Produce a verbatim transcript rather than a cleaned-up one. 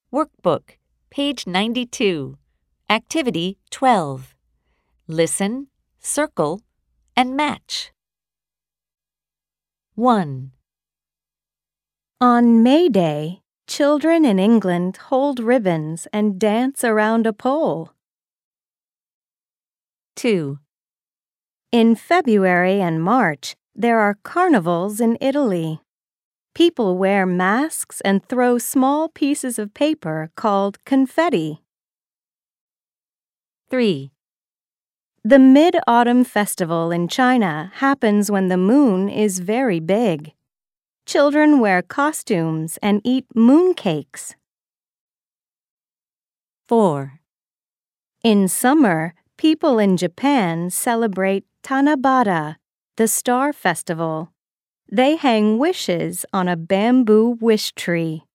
Workbook, page ninety-two. Activity twelve. Listen, circle, and match. one. On May Day, children in England hold ribbons and dance around a pole. two. In February and March, there are carnivals in Italy. People wear masks and throw small pieces of paper called confetti. three. The Mid-Autumn Festival in China happens when the moon is very big. Children wear costumes and eat mooncakes. four. In summer, people in Japan celebrate Tanabata, the Star Festival. They hang wishes on a bamboo wish tree.